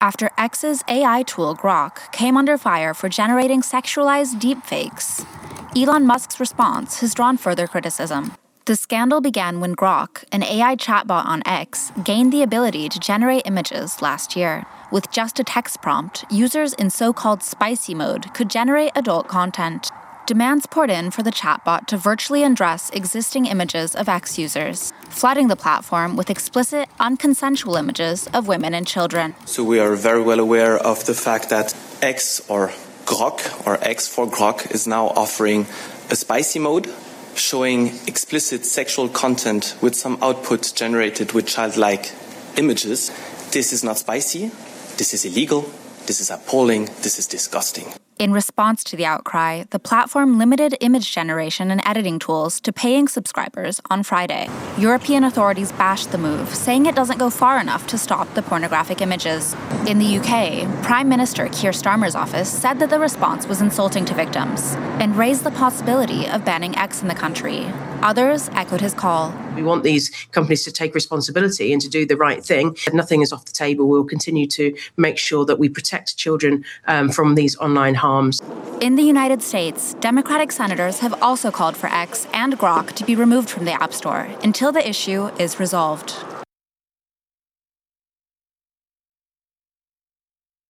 after X's AI tool Grok came under fire for generating sexualized deepfakes. Elon Musk's response has drawn further criticism. The scandal began when Grok, an AI chatbot on X, gained the ability to generate images last year. With just a text prompt, users in so-called spicy mode could generate adult content. Demands poured in for the chatbot to virtually undress existing images of X users, flooding the platform with explicit, unconsensual images of women and children. So we are very well aware of the fact that X or Grok, or X for Grok, is now offering a spicy mode, showing explicit sexual content with some output generated with childlike images. This is not spicy, this is illegal, this is appalling, this is disgusting. In response to the outcry, the platform limited image generation and editing tools to paying subscribers on Friday. European authorities bashed the move, saying it doesn't go far enough to stop the pornographic images. In the UK, Prime Minister Keir Starmer's office said that the response was insulting to victims and raised the possibility of banning X in the country. Others echoed his call. We want these companies to take responsibility and to do the right thing. Nothing is off the table. We'll continue to make sure that we protect children from these online harms. In the United States, Democratic senators have also called for X and Grok to be removed from the App Store until the issue is resolved.